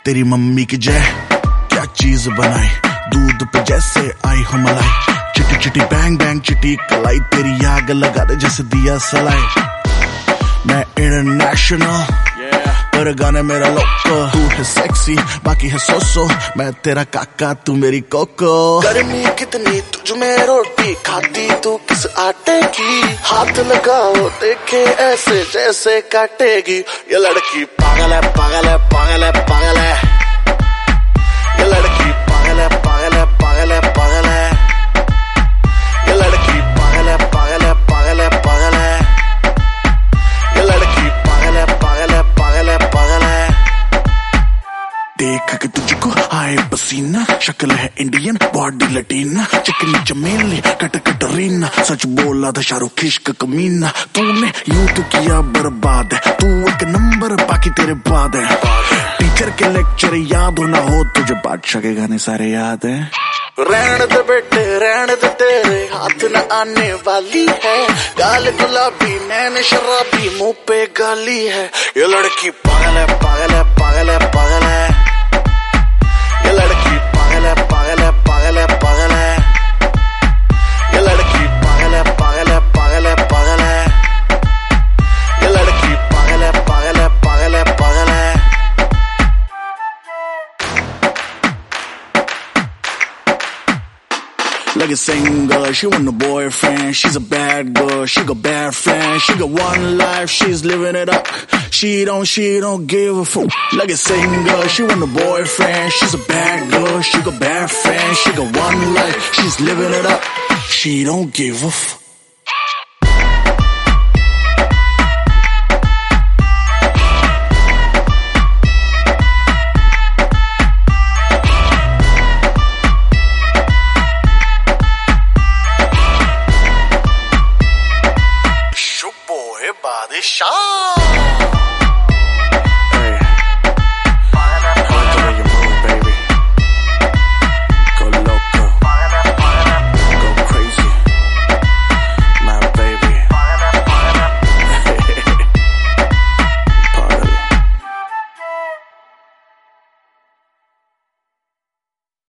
तेरी मम्मी की जय, क्या चीज बनाई, दूध पे जैसे आई हो मलाई। चिटी चिटी बैंग बैंग चिटी कलाई, तेरी आग लगा दे जैसे दिया सलाई। मैं इंटरनेशनल पर गाने मेरा लोको। तू है सेक्सी बाकी है सोसो, मैं तेरा काका तू मेरी कोको। गर्मी कितनी तुझ में रोटी खाती तू किस आटे की। हाथ लगाओ देखे ऐसे जैसे काटेगी। ये लड़की पागल है पागल है पागल है पागल है। ये लड़की पागल है पागल है पागल है पागल है। ये लड़की पागल है पागल है पागल है पागल है। ये लड़की पागल है पागल है पागल है पागल है। देख के तुझको आए पसीना, शक्ल है इंडियन बॉडी लटीना। चिकनी चमेली कट कटरीना, सच बोला था शाहरुख इश्क कमीना। तूने यूं तो किया बर्बाद है, तू एक नंबर बाकी तेरे बाद है। टीचर के लेक्चर याद हो ना हो तुझे, बादशाह के गाने सारे याद है। रहने दे बेटे रहने दे, तेरे हाथ न आने वाली है। गाल गुलाबी नैन शराबी मुंह पे गाली है। ये लड़की पागल है पागल है पागल है पागल है। ये लड़की पागल है पागल है पागल है पागल है। ये लड़की पागल है पागल है पागल है पागल है। ये लड़की पागल है पागल है पागल है पागल है। Like a singer, she want a boyfriend. She's a bad girl, she got bad friends. She got one life, she's living it up. She don't give a fuck. Like a singer, she want a boyfriend. She's a bad girl, she got bad friends. She got one life, she's living it up. She don't give a fuck. Shah